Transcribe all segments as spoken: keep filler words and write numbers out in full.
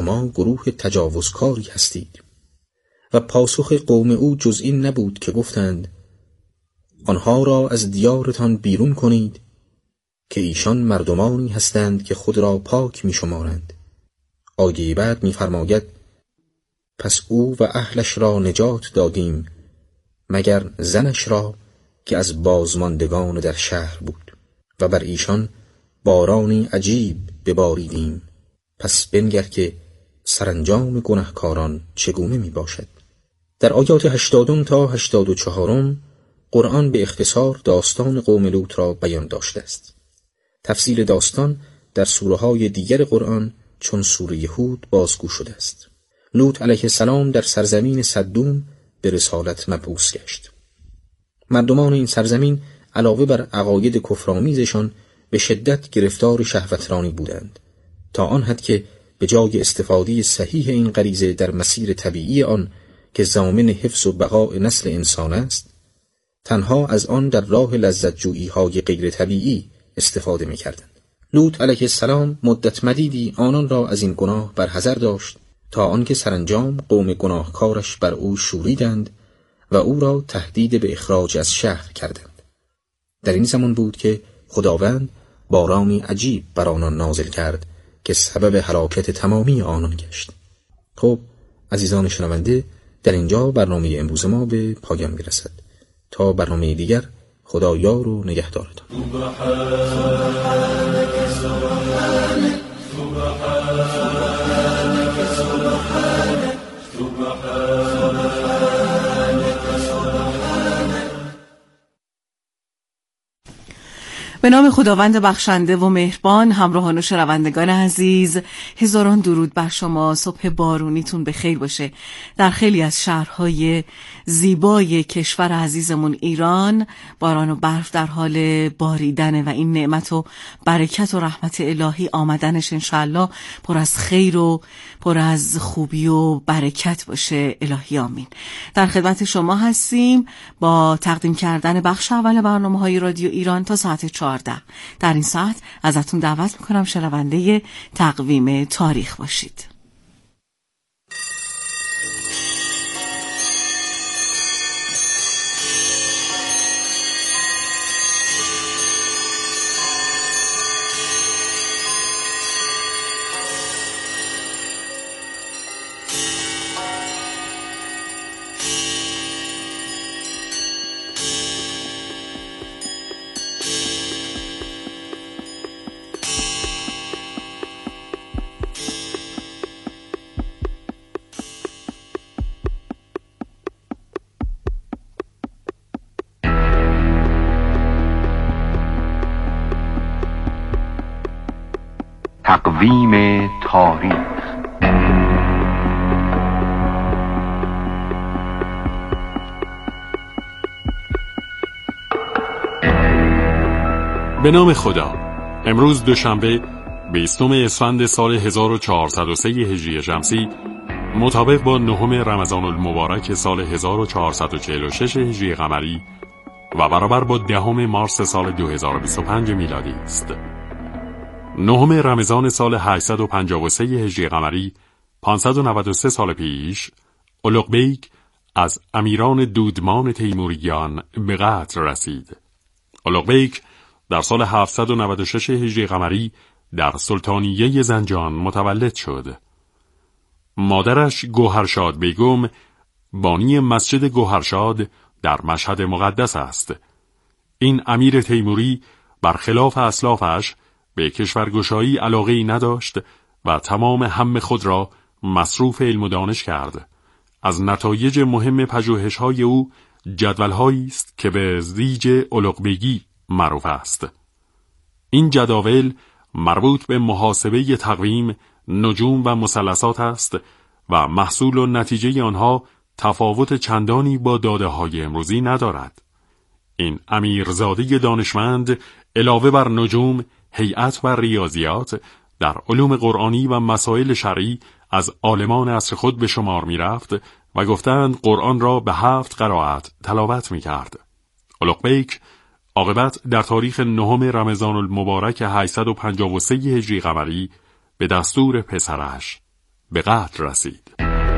شما گروه تجاوزکاری هستید. و پاسخ قوم او جز این نبود که گفتند آنها را از دیارتان بیرون کنید که ایشان مردمانی هستند که خود را پاک می شمارند. آیه بعد می فرماید پس او و اهلش را نجات دادیم مگر زنش را که از بازماندگان در شهر بود و بر ایشان بارانی عجیب بباریدیم. پس بنگر که سرانجام گناهکاران چگونه می باشد. در آیات هشتادم تا هشتاد و چهارم قرآن به اختصار داستان قوم لوط را بیان داشته است. تفصیل داستان در سوره‌های دیگر قرآن چون سوره هود بازگو شده است. لوط علیه السلام در سرزمین سدوم به رسالت مبعوث گشت. مردمان این سرزمین علاوه بر عقاید کفرآمیزشان به شدت گرفتار شهوترانی بودند، تا آن حد که به جای استفاده صحیح این غریزه در مسیر طبیعی آن که ضامن حفظ و بقاء نسل انسان است، تنها از آن در راه لذت جویی های غیر طبیعی استفاده می کردند. لوط علیه السلام مدت مدیدی آنان را از این گناه برحذر داشت تا آنکه سرانجام قوم گناهکارش بر او شوریدند و او را تهدید به اخراج از شهر کردند. در این زمان بود که خداوند بارانی عجیب بر آنان نازل کرد که سبب هلاکت تمامی آنان گشت. خب عزیزان شنونده، در اینجا برنامه امروز ما به پایان میرسد. تا برنامه دیگر، خدا یار و نگهدارتان. به نام خداوند بخشنده و مهربان. همراهان و شنوندگان عزیز، هزاران درود بر شما. صبح بارونیتون بخیر باشه. در خیلی از شهرهای زیبای کشور عزیزمون ایران باران و برف در حال باریدنه و این نعمت و برکت و رحمت الهی آمدنش انشاءالله پر از خیر و پر از خوبی و برکت باشه. الهی آمین. در خدمت شما هستیم با تقدیم کردن بخش اول برنامه‌های رادیو ایران تا ساعت چهارده. در این ساعت ازتون دعوت میکنم شنونده تقویم تاریخ باشید. تقویم تاریخ. به نام خدا. امروز دوشنبه بیستم اسفند سال هزار و چهارصد و سه هجری شمسی مطابق با نهم رمضان المبارک سال هزار و چهارصد و چهل و شش هجری قمری و برابر با دهم مارس سال دو هزار و بیست و پنج میلادی است. نهم رمضان سال هشتصد و پنجاه و سه هجری قمری پانصد و نود و سه سال پیش اولوغبیک از امیران دودمان تیموریان به قتل رسید. اولوغبیک در سال هفتصد و نود و شش هجری قمری در سلطانیه زنجان متولد شد. مادرش گوهرشاد بیگم بانی مسجد گوهرشاد در مشهد مقدس است. این امیر تیموری برخلاف اسلافش به کشورگشایی علاقه‌ای نداشت و تمام هم خود را مصروف علم و دانش کرد. از نتایج مهم پژوهش‌های او جدول‌هایی است که به زیج اولوغبیگی معروف است. این جداول مربوط به محاسبه تقویم، نجوم و مثلثات است و محصول و نتیجه آنها تفاوت چندانی با داده‌های امروزی ندارد. این امیرزاده دانشمند علاوه بر نجوم، هیئت و ریاضیات در علوم قرآنی و مسائل شرعی از عالمان عصر خود به شمار می رفت و گفتند قرآن را به هفت قرائت تلاوت می کرد. اولوغبیک عاقبت در تاریخ نهم رمضان المبارک هشتصد و پنجاه و سه هجری قمری به دستور پسرش به قتل رسید.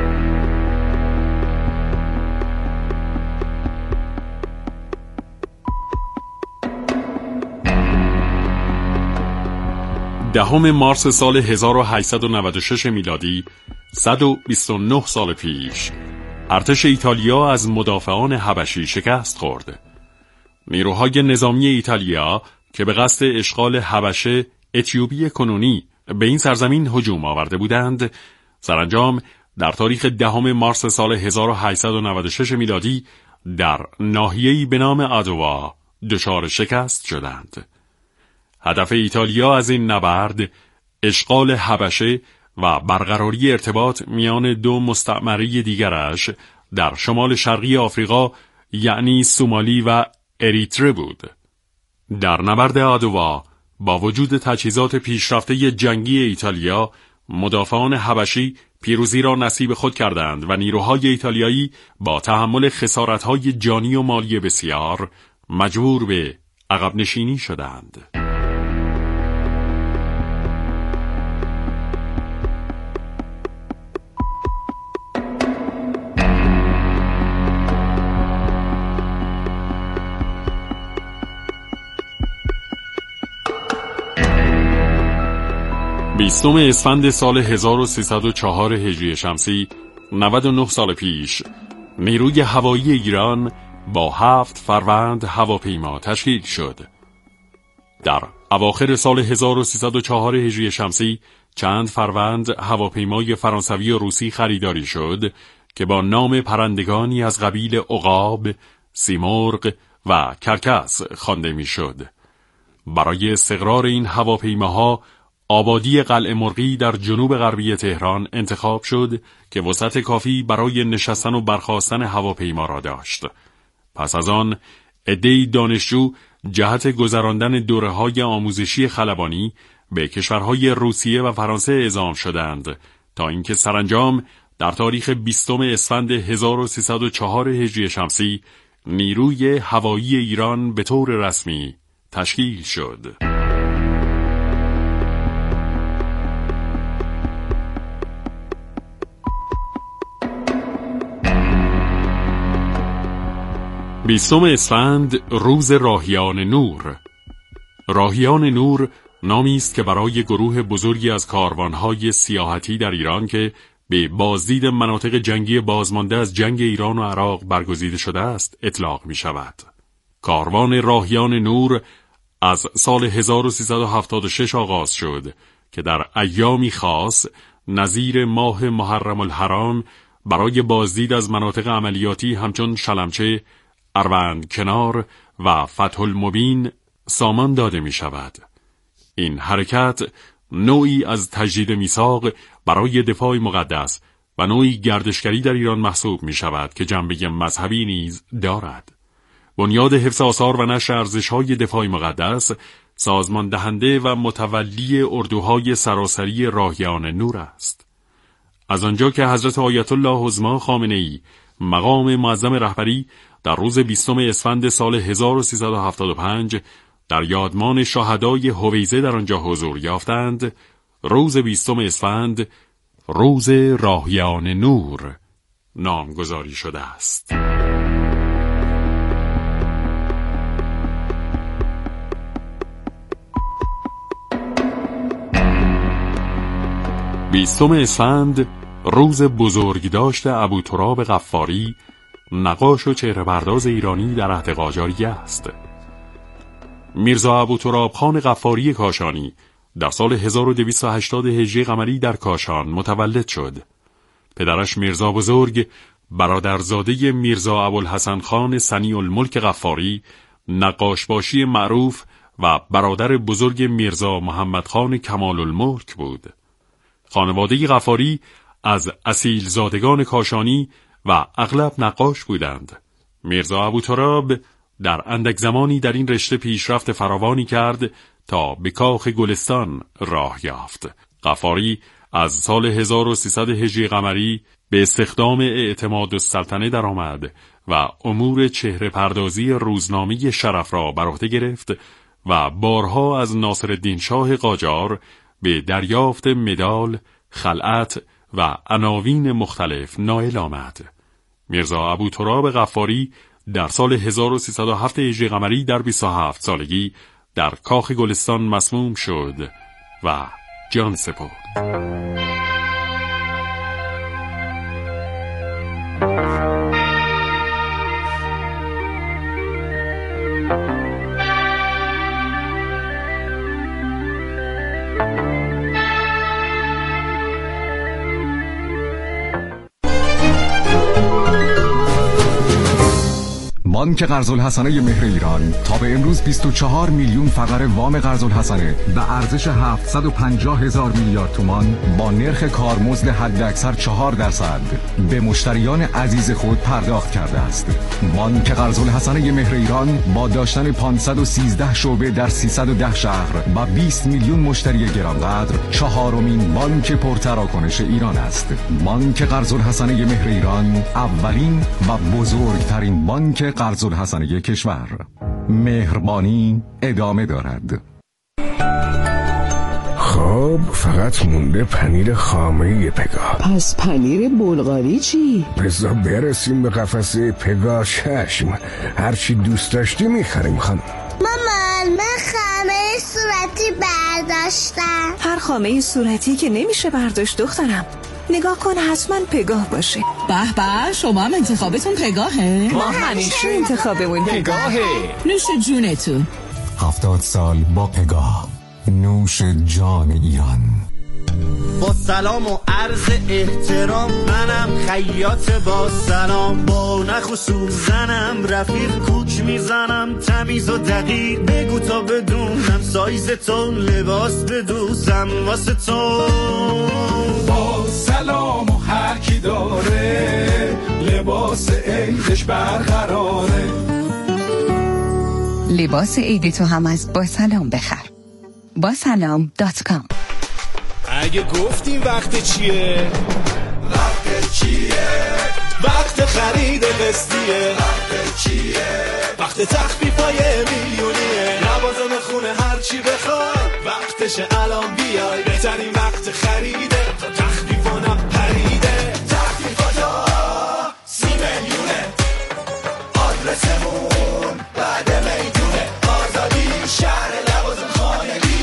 دهم مارس سال هزار و هشتصد و نود و شش میلادی، صد و بیست و نه سال پیش، ارتش ایتالیا از مدافعان حبشی شکست خورد. نیروهای نظامی ایتالیا که به قصد اشغال حبشه اتیوپی کنونی به این سرزمین هجوم آورده بودند، سرانجام در تاریخ دهم مارس سال هزار و هشتصد و نود و شش میلادی در ناحیه‌ای به نام آدوا دچار شکست شدند. هدف ایتالیا از این نبرد اشغال حبشه و برقراری ارتباط میان دو مستعمره دیگرش در شمال شرقی آفریقا، یعنی سومالی و اریتره بود. در نبرد آدوا با وجود تجهیزات پیشرفته جنگی ایتالیا، مدافعان حبشی پیروزی را نصیب خود کردند و نیروهای ایتالیایی با تحمل خسارت‌های جانی و مالی بسیار مجبور به عقب نشینی شدند. بیستم اسفند سال هزار و سیصد و چهار هجری شمسی، نود و نه سال پیش، نیروی هوایی ایران با هفت فروند هواپیما تشکیل شد. در اواخر سال هزار و سیصد و چهار هجری شمسی چند فروند هواپیمای فرانسوی و روسی خریداری شد که با نام پرندگانی از قبیل عقاب، سیمرغ و کرکس خوانده میشد. برای استقرار این هواپیماها آبادی قلعه مرغی در جنوب غربی تهران انتخاب شد که وسعت کافی برای نشستن و برخاستن هواپیما را داشت. پس از آن عده‌ای دانشجو جهت گذراندن دوره‌های آموزشی خلبانی به کشورهای روسیه و فرانسه اعزام شدند تا اینکه سرانجام در تاریخ بیستم اسفند هزار و سیصد و چهار هجری شمسی نیروی هوایی ایران به طور رسمی تشکیل شد. بیستم اسفند روز راهیان نور. راهیان نور نامی است که برای گروه بزرگی از کاروانهای سیاحتی در ایران که به بازدید مناطق جنگی بازمانده از جنگ ایران و عراق برگزیده شده است اطلاق می شود. کاروان راهیان نور از سال هزار و سیصد و هفتاد و شش آغاز شد که در ایامی خاص نظیر ماه محرم الحرام برای بازدید از مناطق عملیاتی همچون شلمچه، اروند کنار و فتح المبین سامان داده می شود. این حرکت نوعی از تجدید میثاق برای دفاع مقدس و نوعی گردشگری در ایران محسوب می شود که جنبه مذهبی نیز دارد. بنیاد حفظ آثار و نشر ارزش‌های دفاع مقدس سازمان دهنده و متولی اردوهای سراسری راهیان نور است. از آنجا که حضرت آیت الله عظما خامنه‌ای مقام معظم رهبری در روز بیستم اسفند سال هزار و سیصد و هفتاد و پنج در یادمان شهدای هویزه در آنجا حضور یافتند، روز بیستم اسفند روز راهیان نور نامگذاری شده است. بیستم اسفند روز بزرگداشت ابوتراب غفاری، نقاش و چهره پرداز ایرانی در عهد قاجاریه است. میرزا ابوتراب خان غفاری کاشانی در سال هزار و دویست و هشتاد هجری قمری در کاشان متولد شد. پدرش میرزا بزرگ، برادرزاده میرزا ابوالحسن خان صنیع الملک غفاری، نقاشباشی معروف و برادر بزرگ میرزا محمد خان کمال الملک بود. خانواده غفاری از اصیل زادگان کاشانی و اغلب نقاش بودند. میرزا ابوتراب در اندک زمانی در این رشته پیشرفت فراوانی کرد تا به کاخ گلستان راه یافت. غفاری از سال هزار و سیصد هجری قمری به استخدام اعتماد السلطنه درآمد و امور چهره پردازی روزنامه شرف را بر عهده گرفت و بارها از ناصرالدین شاه قاجار به دریافت مدال، خلعت و عناوین مختلف نائل آمد. میرزا ابوتراب غفاری در سال هزار و سیصد و هفت هجری قمری در بیست و هفت سالگی در کاخ گلستان مسموم شد و جان سپرد. بانک قرض‌الحسنه مهر ایران تا به امروز بیست و چهار میلیون فقره وام قرض‌الحسنه به ارزش هفتصد و پنجاه هزار میلیارد تومان با نرخ کارمزد حداکثر چهار درصد به مشتریان عزیز خود پرداخت کرده است. بانک قرض‌الحسنه مهر ایران با داشتن پانصد و سیزده شعبه در سیصد و ده شهر و بیست میلیون مشتری گرانقدر چهارمین بانک پرتراکنش ایران است. بانک قرض‌الحسنه مهر ایران اولین و بزرگترین بانک قرض‌الحسنه کشور. مهربانی ادامه دارد. خب فقط مونده پنیر خامه پگاه. پس پنیر بلغاری چی؟ بذار برسیم به قفسه پگاه. چشم، هرچی دوست داشتی میخریم خانم. مامان، من خامه صورتی برداشتم. هر خامه صورتی که نمیشه برداشت دخترم. نگاه کن حتما پگاه باشه. به به، شما هم انتخابتون پگاهه؟ ما همیشه انتخابمون پگاهه. نوش جونتون. هفتاد سال با پگاه، نوش جان ایران. با سلام و عرض احترام، منم خیاط با سلام، با نخ و سوزنم رفیق کوک میزنم، تمیز و دقیق بگو تا بدونم سایز تو، لباس بدوزم واسه تو. با سلام و هر کی داره لباس عیدش برقراره. لباس عید تو هم از با سلام بخر. با سلام دات کام. اگه گفتیم وقت چیه؟ وقت چیه؟ وقت خرید قسطیه. وقت چیه؟ وقت تخفیفای میلیونیه. لوازم خونه هر چی بخوای وقتشه الان بیای. بهترین وقت خریده تا تخفیفانم پریده. تخفیفاتا سی میلیونه. آدرسمون بعد میدونه. آزادی شهر لوازم خانگی.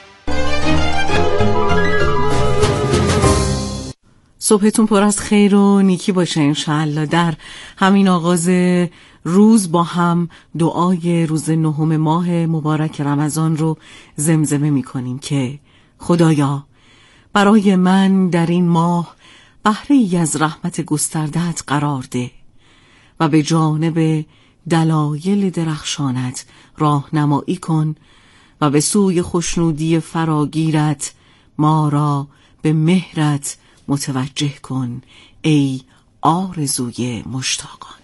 صبحتون پر از خیر و نیکی باشه انشاءالله. در همین آغاز روز با هم دعای روز نهم ماه مبارک رمضان رو زمزمه می کنیم که خدایا برای من در این ماه بهره ای از رحمت گسترده‌ات قرار ده و به جانب دلایل درخشانت راهنمایی کن و به سوی خوشنودی فراگیرت ما را به مهرت متوجه کن ای آرزوی مشتاقان.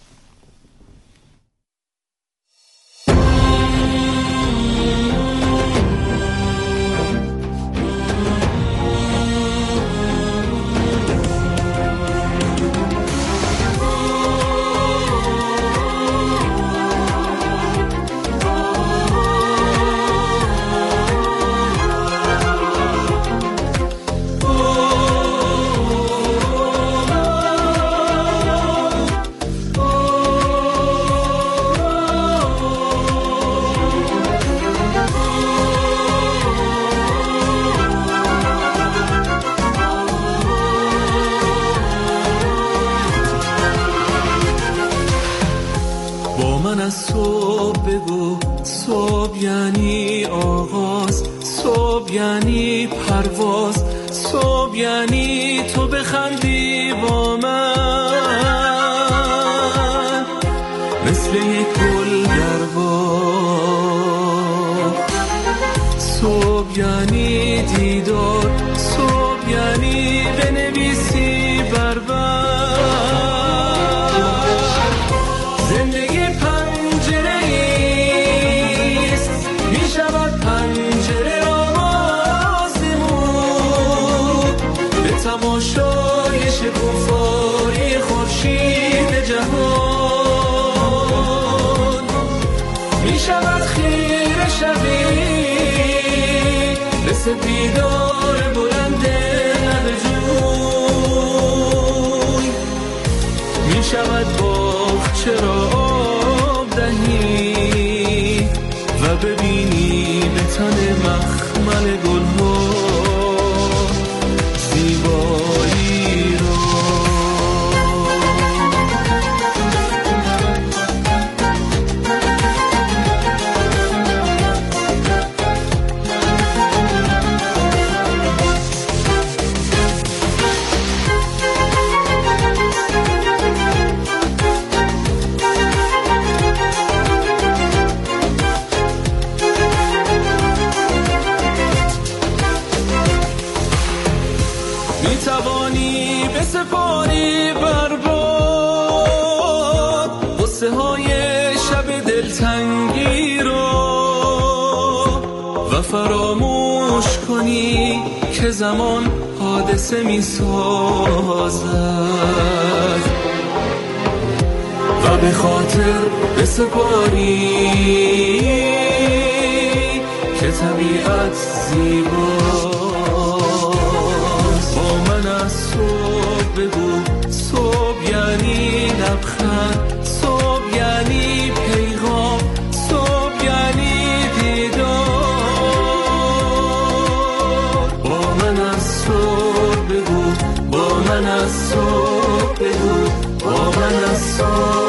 یعنی آغاز، صبح یعنی پرواز، صبح یعنی تو بخندی با من مثل یک گل در باغ. صبح یعنی دیدار، صبح یعنی بنویسی بر بر. زندگی پنجره ایست، می شود پنجره آوازمون به تماشای شکوفایی خورشید جهان. می شود خیره شوی به سپیدار بلند لب جون. کنی بسپاری بر باد غصه های شب دلتنگی رو و فراموش کنی که زمان حادثه می سازد و به خاطر بسپاری که طبیعت زیباست. با من از صبح بگو صبح یعنی لبخند، صبح یعنی پیغام، صبح یعنی دیدار. با من از صبح بگو، با من از صبح بگو، با من از صبح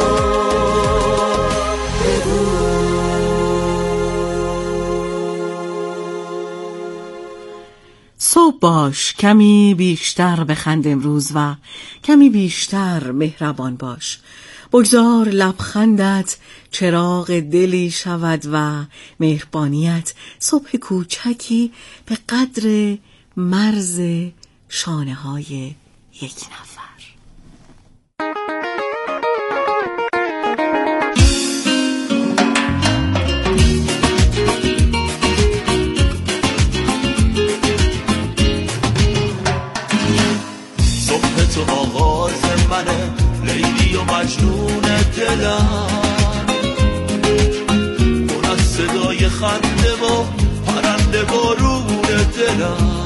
صبح باش، کمی بیشتر بخند امروز و کمی بیشتر مهربان باش. بگذار لبخندت چراغ دلی شود و مهربانیت صبح کوچکی به قدر مرز شانه های یک نفر. تو آغاز منه لیلی و مجنون دلم، پر از صدای خنده و پرنده بارون دلم.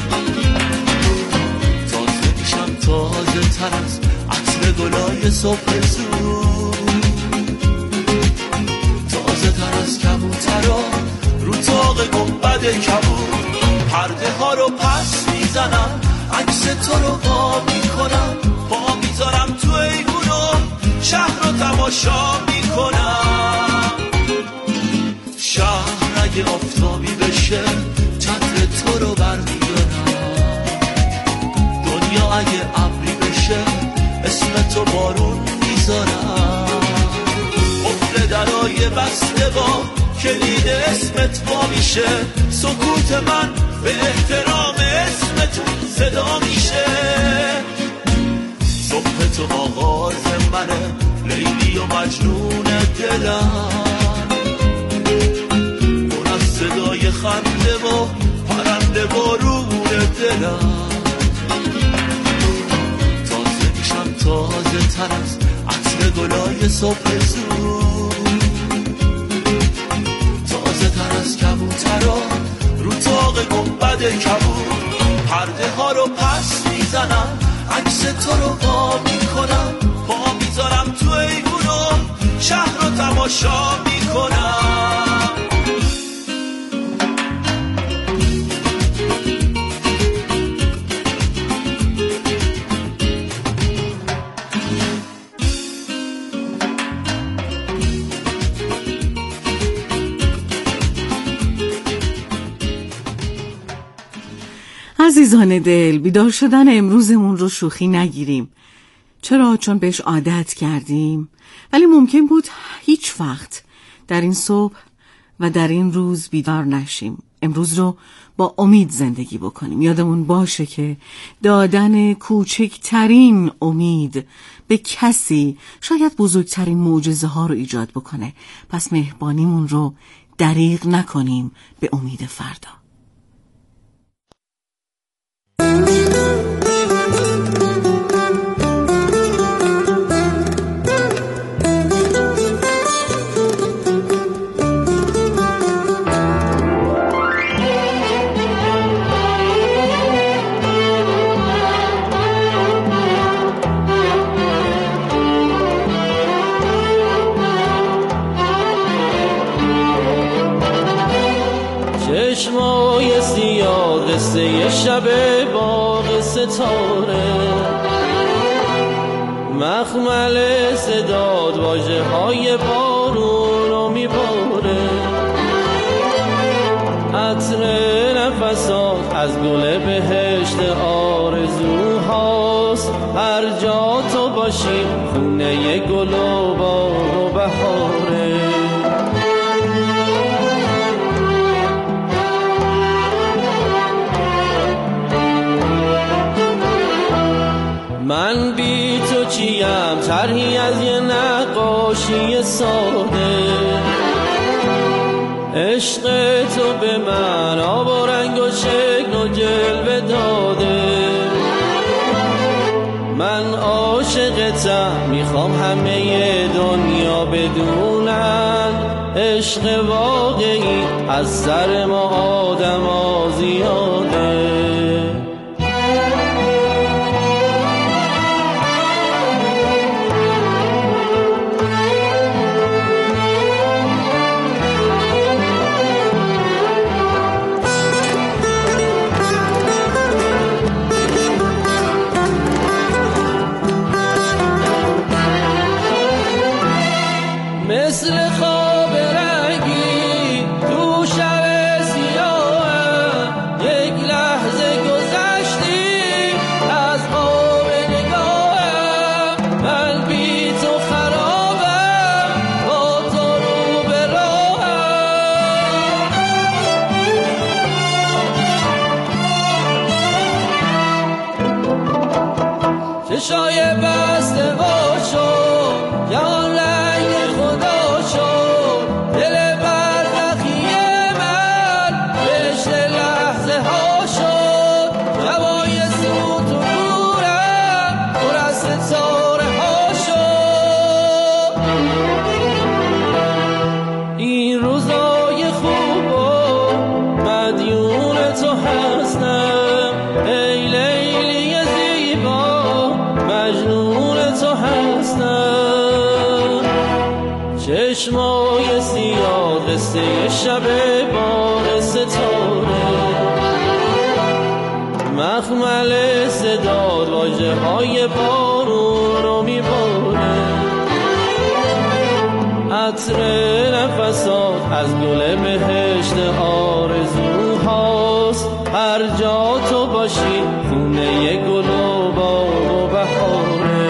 تازه میشم تازه تر از عطر گلای صبح زود، تازه تر از کبوترا رو تاق گنبد کبود. پرده ها رو پس میزنم، عکس تو رو پا میکنم، پا میذارم تو ایوونو شهر رو تماشا میکنم. شهر اگه آفتابی بشه چتر تو رو برمیدارم، دنیا اگه ابری بشه اسم تو بارون میذارم. قفل درای بسته با کلید اسمت وا میشه، سکوت من به احترام اسمت صدا میشه. صبح تو آغاز منه لیلی و مجنون دلم، پر از صدای خنده و پرنده بارون دلم. تازه میشم تازه تر از عطر گلای صبح زود، تازه تر از کبوترا رو تاق گنبد کبود. پرده ها رو پس میزنم، عکس تو رو پا میکنم، پا میذارم تو ایوونو شهر رو تماشا میکنم. عزیزان دل، بیدار شدن امروزمون رو شوخی نگیریم. چرا؟ چون بهش عادت کردیم، ولی ممکن بود هیچ وقت در این صبح و در این روز بیدار نشیم. امروز رو با امید زندگی بکنیم. یادمون باشه که دادن کوچکترین امید به کسی شاید بزرگترین معجزه ها رو ایجاد بکنه. پس مهربانیمون رو دریغ نکنیم به امید فردا. چشمای سیاه قصه شب باغ ستاره، مخمل صداد واژه های بارون رو میباره، عطر نفسات از گل بهشت آرزوهاست. هر جا تو باشی خونه گل و باغ و بهاره. من بی تو چیم طرحی از یه نقاشی ساده، عشق تو به من آب و رنگ و شکل و جلوه داده. من عاشقتم میخوام همه دنیا بدونن، عشق واقعی از سر ما آدم ها زیاده. مثل خواب رنگی تو شب سیاهم، یک لحظه گذشتی از خواب نگاهم. من بی تو خرابم، با تو رو به راهم. چشای بسته وا شد، جهان رنگ خدا شد، دل برزخی من بهشت لحظه ها شد. جوای سوت و نورم پر از ستاره ها شد. این روزای خوب و مدیون تو هستم، ای لیلی زیبا مجنون تو هستم. چشمای سیاه قصه شب بار ستاره، مخمل صداد واژه های بارون رو میباره. عطر نفسات از گل بهشت آرزوهاست، هر جا تو باشی خونه گل و باغ و بهاره.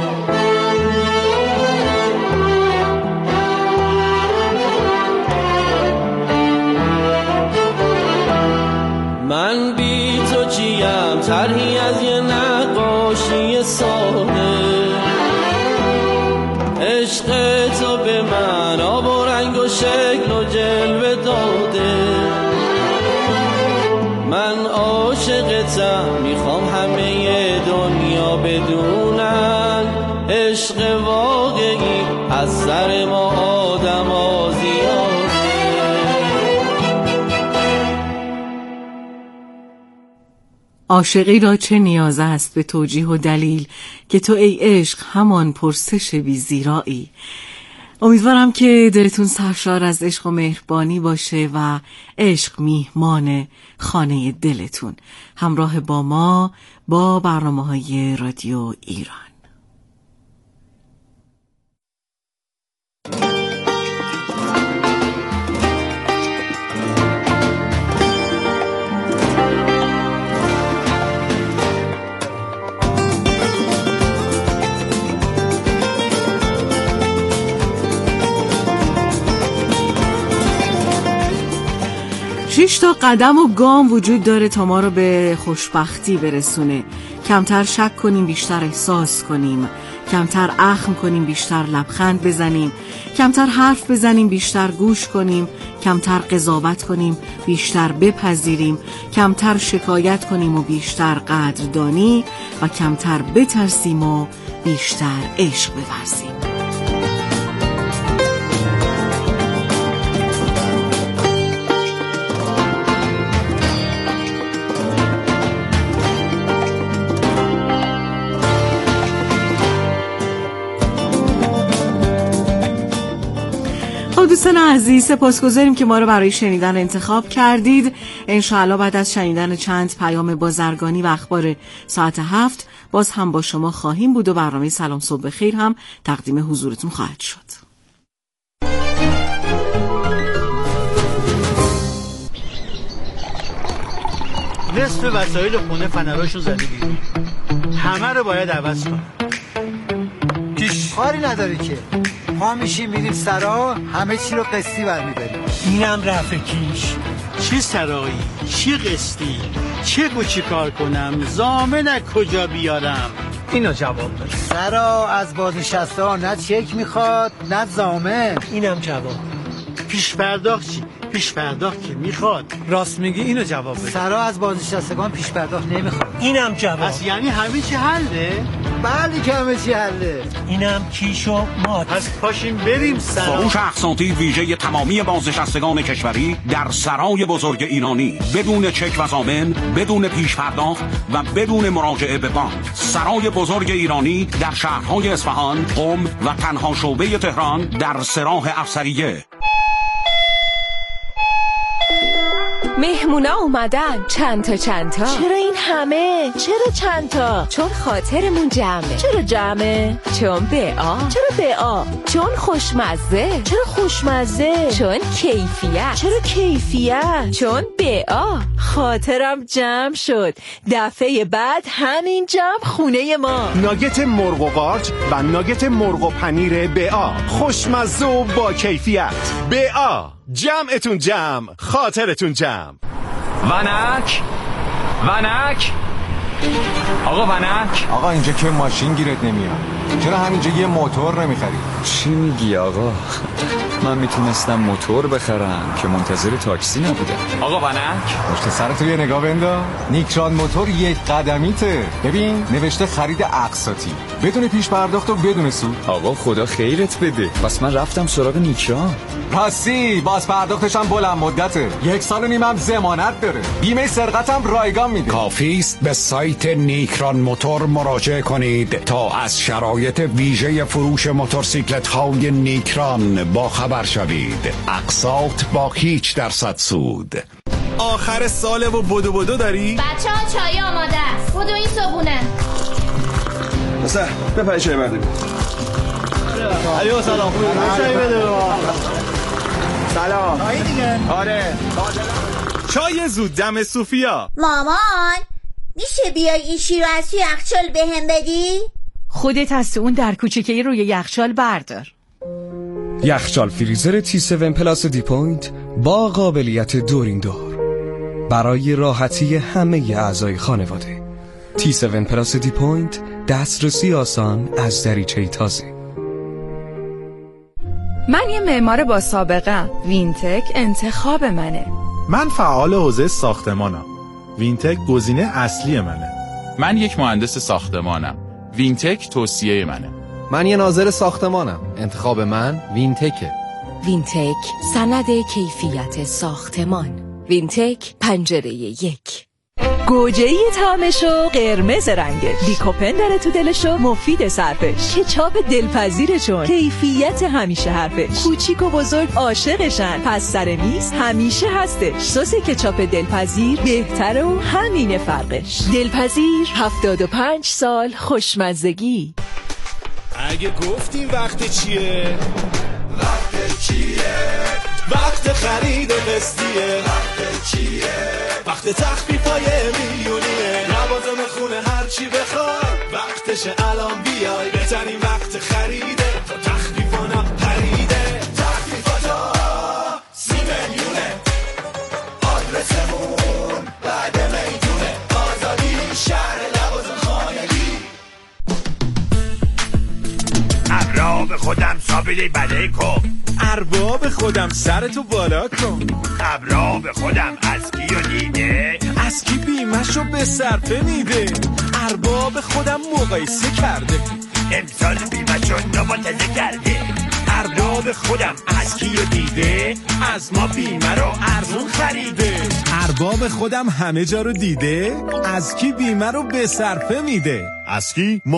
من بی تو چیم طرحی از یه نقاشی ساده، عشق تو به من آب و رنگ و شکل و جلوه داده. من عاشقتم میخوام همه دنیا بدونن، عشق واقعی از سر ما آدم ها زیاده. عاشقی را چه نیاز است به توجیه و دلیل که تو ای عشق همان پرسش بی زیرایی. امیدوارم که دلتون سرشار از عشق و مهربانی باشه و عشق میهمان خانه دلتون. همراه با ما با برنامه‌های رادیو ایران. شش تا قدم و گام وجود داره تا ما رو به خوشبختی برسونه. کمتر شک کنیم، بیشتر احساس کنیم. کمتر اخم کنیم، بیشتر لبخند بزنیم. کمتر حرف بزنیم، بیشتر گوش کنیم. کمتر قضاوت کنیم، بیشتر بپذیریم. کمتر شکایت کنیم و بیشتر قدردانی. و کمتر بترسیم و بیشتر عشق بورزیم. دوستان عزیز، سپاسگزاریم که ما رو برای شنیدن انتخاب کردید. انشاءالله بعد از شنیدن چند پیام بازرگانی و اخبار ساعت هفت باز هم با شما خواهیم بود و برنامه سلام صبح بخیر هم تقدیم حضورتون خواهد شد. نصف وسایل خونه فنراشو زده بیرون، همه رو باید عوض کنم. پیش کاری نداره که ما میشیم میریم سرا، همه چی رو قسطی برمیداریم. اینم رفع کیش. چه سرایی، چه قسطی، چه گو چی کار کنم، ضامن از کجا بیارم. اینو جواب بده. سرا از بازنشسته ها نه چک میخواد نه ضامن. اینم جواب. پیش پرداخت چی؟ پیش پرداخت که میخواد. راست میگی، اینو جواب بده. سرا از بازنشستگان پیش پرداخت نمیخواد. اینم جواب. پس یعنی همه چی حله؟ بله که همه چی حله. اینم کیش و مات. پس پاشیم بریم سرا. فروش اقساطی ویژه تمامی بازنشستگان کشوری در سرای بزرگ ایرانی، بدون چک و ضامن، بدون پیش پرداخت و بدون مراجعه به بانک. سرای بزرگ ایرانی در شهرهای اصفهان، قم و تنها شعبه تهران در سراح افسریه. مهمونا اومدن. چند تا چند تا. چرا این همه؟ چرا چند تا؟ چون خاطرمون جمعه. چرا جمعه؟ چون بیا. چرا بیا؟ چون خوشمزه. چرا خوشمزه؟ چون کیفیت. چرا کیفیت؟ چون بیا. خاطرم جمع شد. دفعه بعد همین جمع خونه ما. ناگت مرغ و قارچ و ناگت مرغ و پنیر بیا. خوشمزه و با کیفیت. بیا. جمعتون جمع، خاطرتون جمع. ونک ونک آقا ونک. آقا اینجا که ماشین گیرت نمیاد، چرا همینجا یه موتور نمیخری؟ چی میگی آقا؟ من میتونستم موتور بخرم که منتظر تاکسی نبودم. آقا ونک پشت سرت یه نگاه بندا. نیکران موتور یک قدمیته. ببین نوشته خرید اقساطی بدون پیش پرداخت و بدون سود. آقا خدا خیرت بده. پس من رفتم سراغ نیکران. راستی باز پرداختش هم بلند مدته، یک سال و نیم هم ضمانت داره، بیمه سرقت هم رایگان میده. کافی است به سایت نیکران موتور مراجعه کنید تا از شرایط ویژه فروش موتورسیکلت های نیکران با خبر شوید. اقساط با هیچ درصد سود. آخر ساله و بدو بدو داری؟ بچه ها چای آماده است. بدو این صبونه. مثلا بپری چای بردیم. علیو سلام. خوبی؟ چای بده. سلام. چای دیگه؟ آره. چای زود دم صوفیا. مامان میشه بیای این شیر رو از توی یخچال بهم بدی؟ خودت از اون در کوچیکه‌ای روی یخچال بردار. یخچال فریزر تی هفت پلاس دی پوینت با قابلیت دورین دور برای راحتی همه اعضای خانواده. تی هفت پلاس دی پوینت، دسترسی آسان از دریچه تازه. من یه معمار با سابقه. وینتک انتخاب منه. من فعال حوزه ساختمانم. وینتک گزینه اصلی منه. من یک مهندس ساختمانم. وینتک توصیه منه. من یه ناظر ساختمانم. انتخاب من وینتکه. وینتک سند کیفیت ساختمان. وینتک پنجره یک. گوجه‌ای طعمشو قرمز رنگش، لیکوپن داره تو دلشو مفید صرفش، کچاپ دلپذیرشون کیفیت همیشه حرفش، کوچیک و بزرگ عاشقشن، پس سر میز همیشه هستش. سس کچاپ دلپذیر بهتره و همینه فرقش. دلپذیر هفتاد و پنج سال خوشمزگی. اگه گفتیم وقت چیه؟ وقت چیه؟ وقت خرید قسطیه. وقت چیه؟ وقت تخفیفای میلیونیه. لوازم خونه هر چی بخوای وقتشه الان بیای. بهترین وقت خریده تا تخفیفانا پریده. تخفیفاتا سی میلیونه. آدرسمون بعد میدونه. آزادی شهر لوازم خانگی. ارباب خودم سابیلی بله کن. ارباب خودم سرتو بالا کن. ارباب خودم از کیو دیده؟ از کی بیمشو به صرفه میده؟ ارباب خودم مقایسه کرده. امسال بیمشو نماتزه کرده. ارباب خودم از کیو دیده؟ از ما بیمه رو ارزون خریده. ارباب خودم همه جا رو دیده؟ از کی بیمه رو به صرفه میده؟ از کی